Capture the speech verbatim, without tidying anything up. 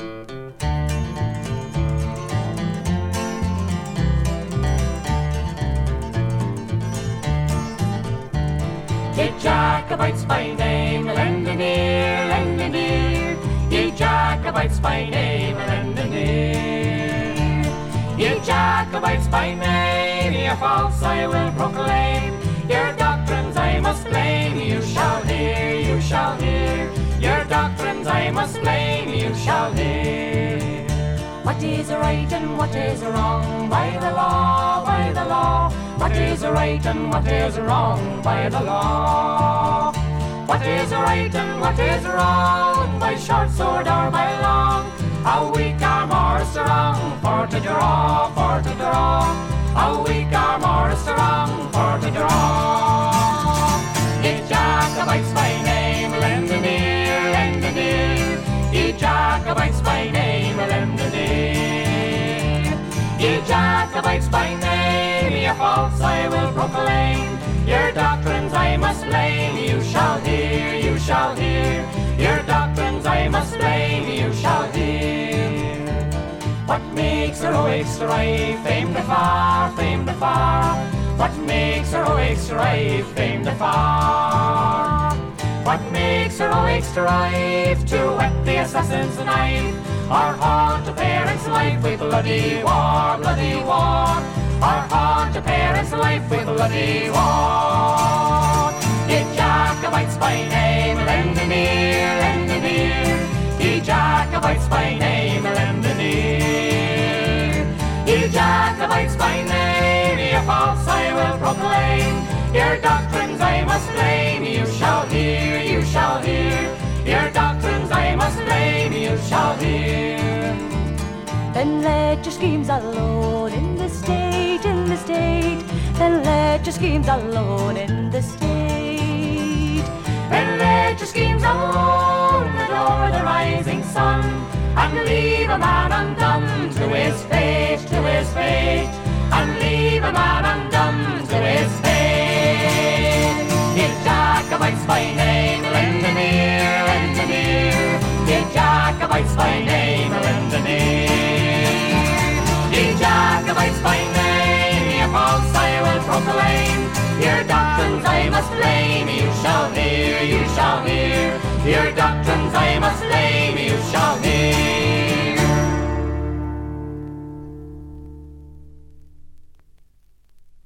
Ye Jacobites by name, lend an ear, lend an ear. Ye Jacobites by name, lend an ear. Ye Jacobites by name, your faults I will proclaim. Your doctrines I must blame, you shall hear, you shall hear. Your doctrines I must blame, you shall hear. What is right and what is wrong by the law, by the law? What is right and what is wrong by the law? What is right and what is wrong by short sword or by long? How weak or more strong for to draw, for to draw? How weak or more strong for to draw? Ye Jacobites by name, lend an ear, lend an ear. Ye Jacobites by name, lend an ear. Ye Jacobites by name, your faults I will proclaim. Your doctrines I must blame, you shall hear, you shall hear. Your doctrines I must blame, you shall hear. What makes heroic strife, famed afar, famed afar? What makes heroic strife, famed afar? What makes heroic strife to whet the assassin's knife, or haunt a parent's life with bloody war, bloody war, or haunt a parent's life with bloody war? Ye Jacobites by name, lend an ear, lend an ear. Ye Jacobites by name, lend an ear. Ye Jacobites by name, your faults I will proclaim. Your doctrines I must blame, you shall hear, you shall hear. Your doctrines I must blame, you shall hear. Then let your schemes alone in the state, in the state. Then let your schemes alone in the state. Then let your schemes alone, adore the rising sun, and leave a man undone to his fate, to his fate, and leave a man undone to his fate. Ye Jacobites by name, lend an ear, lend an ear. Ye Jacobites by name, lend an ear. Ye Jacobites by name, your faults I will proclaim. Your doctrines I must blame, you shall hear, you shall hear. Your doctrines